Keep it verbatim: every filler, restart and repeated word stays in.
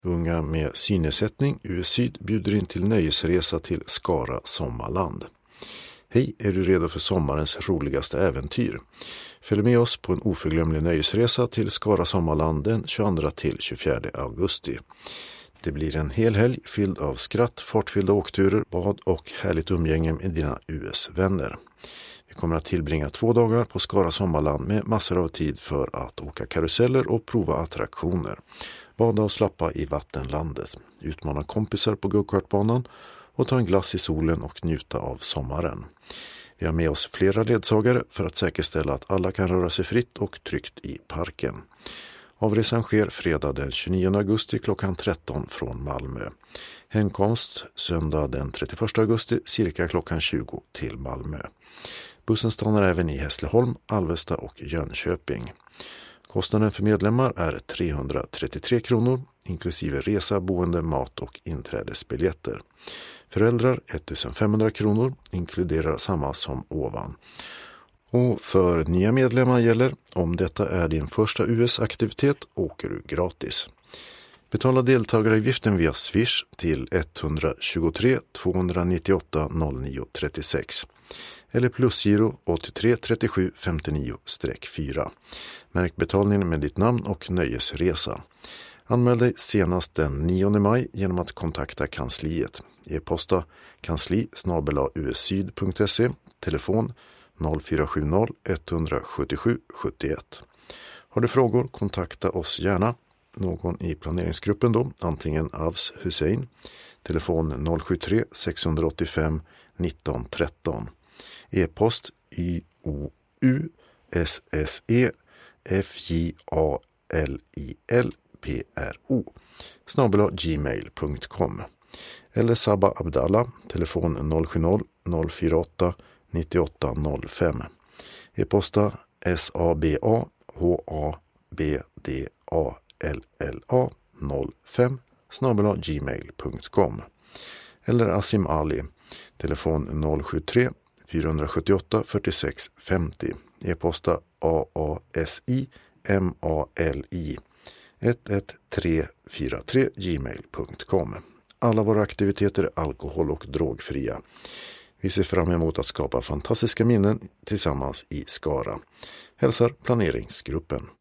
Unga med synnedsättning U S Syd bjuder in till nöjesresa till Skara Sommarland. Hej, är du redo för sommarens roligaste äventyr? Följ med oss på en oförglömlig nöjesresa till Skara Sommarland den tjugoandra till tjugofjärde augusti. Det blir en hel helg fylld av skratt, fartfyllda åkturer, bad och härligt umgänge med dina U S-vänner. Vi kommer att tillbringa två dagar på Skara Sommarland med massor av tid för att åka karuseller och prova attraktioner. Bada och slappa i vattenlandet, utmana kompisar på go-kartbanan och ta en glass i solen och njuta av sommaren. Vi har med oss flera ledsagare för att säkerställa att alla kan röra sig fritt och tryggt i parken. Avresan sker fredag den tjugonionde augusti klockan tretton från Malmö. Hemkomst söndag den trettioförsta augusti cirka klockan tjugo till Malmö. Bussen stannar även i Hässleholm, Alvesta och Jönköping. Kostnaden för medlemmar är trehundratrettiotre kronor, inklusive resa, boende, mat och inträdesbiljetter. Föräldrar ettusenfemhundra kronor, inkluderar samma som ovan. Och för nya medlemmar gäller, om detta är din första U S-aktivitet åker du gratis. Betala deltagaravgiften via Swish till ett tjugotre tvåhundranittioåtta noll nio trettiosex eller plusgiro åttiotre trettiosju femtionio fyra. Märk betalningen med ditt namn och nöjesresa. Anmäl dig senast den nionde maj genom att kontakta kansliet. E-posta kansli snabel-a ussyd punkt se, telefon noll fyra sju noll ett sju sju sju ett. Har du frågor, kontakta oss gärna. Någon i planeringsgruppen då, antingen Avs Hussein, telefon noll sju tre sex åtta fem nitton tretton, e-post y o u s s e f j a l i l p r o snabel-a gmail punkt com eller Sabba Abdallah, telefon noll sju noll noll fyra åtta nittioåtta noll fem, e-posta saba habdala L L A noll fem snabel-a gmail punkt com eller Asim Ali, telefon noll sju tre fyra sju åtta fyrtiosex femtio, e-posta aasi mali ett ett tre fyra tre gmail punkt com. Alla våra aktiviteter är alkohol- och drogfria. Vi ser fram emot att skapa fantastiska minnen tillsammans i Skara. Hälsar planeringsgruppen.